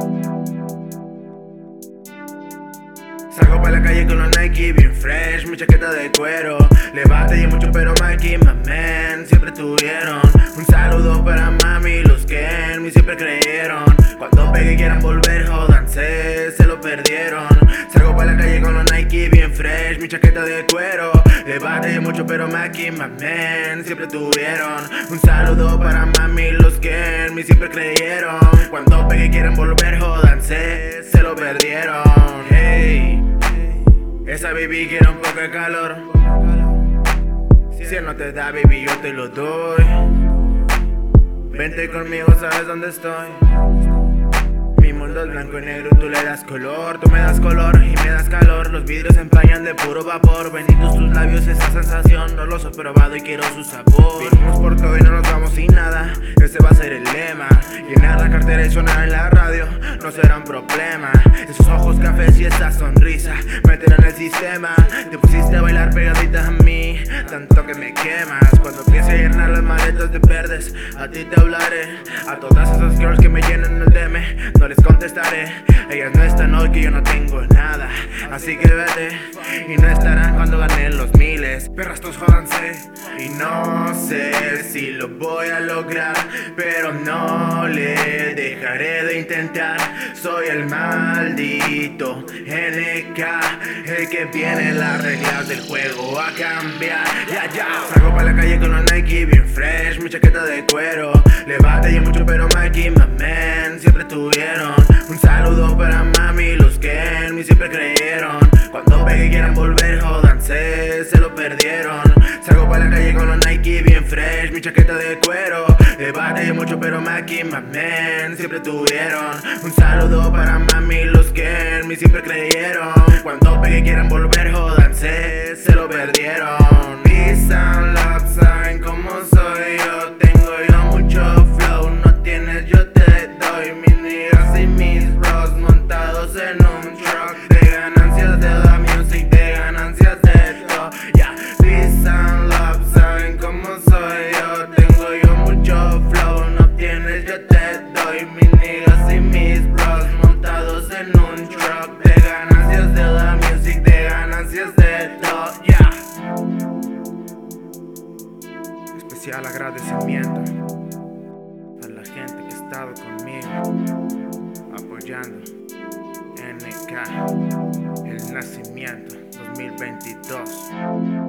Salgo pa' la calle con los Nike bien fresh, mi chaqueta de cuero. Le batallé mucho pero Mikey, my man, siempre tuvieron. Un saludo para mami y los que en mí siempre creyeron. Cuando pegue quieran volver, jódanse, se lo perdieron. Salgo pa' la calle con los Nike bien fresh, mi chaqueta de cuero. Le batallé mucho pero Mikey, my man, siempre tuvieron. Un saludo para mami y los que en mí siempre creyeron. Cuando pegue quieran volver, jódanse, se lo perdieron. Hey, esa baby quiere un poco de calor. Si él no te da, baby, yo te lo doy. Vente conmigo, sabes dónde estoy. Mi mundo es blanco y negro y tú le das color. Tú me das color y me das calor. Los vidrios se empañan de puro vapor. Benditos tus labios, esa sensación. No los he probado y quiero su sabor. Vinimos por todo y no nos vamos sin nada. Ese va a ser el lema. Llenar la cartera y sonar en la radio no será un problema. Esos ojos cafés y esa sonrisa meter en el sistema. Te pusiste a bailar pegadita a mí, tanto que me quemas. Cuando empiece a llenar las maletas de verdes, a ti te hablaré. A todas esas girls que me llenan el DM, no les contestaré. Ellas no están hoy que yo no tengo nada, así que vete. Y no estarán cuando ganen los miles. Perras, todos jódanse. Y no sé si lo voy a lograr, pero no le dejaré de intentar. Soy el maldito NK, el que viene las reglas del juego a cambiar. Ya. Salgo pa' la calle con los Nike bien fresh, mi chaqueta de cuero. Le batallé mucho pero Mikey, my man, siempre tuvieron. Un saludo para mami y los que en mí siempre creyeron. Cuando pegue quieran volver, jódanse, se lo perdieron. Salgo pa' la calle con los Nike bien fresh, mi chaqueta de cuero. Le batallé mucho pero Mikey, my man, siempre tuvieron. Un saludo para mami y los que en mí siempre creyeron. Cuando pegue quieran volver, jódanse, se lo perdieron. Peace and love, saben cómo soy yo. Tengo yo mucho flow, no tienes, yo te doy. Mis niggas y mis bros montados en un truck. De ganancias de la music, de ganancias de todo. Yeah, peace and love, saben cómo soy yo. Tengo yo mucho flow, no tienes, yo te doy. Mis niggas y mis bros montados en un truck. De ganancias de la music, de ganancias de todo. Yeah. Especial agradecimiento a la gente que ha estado conmigo, apoyando NK, el nacimiento 2022.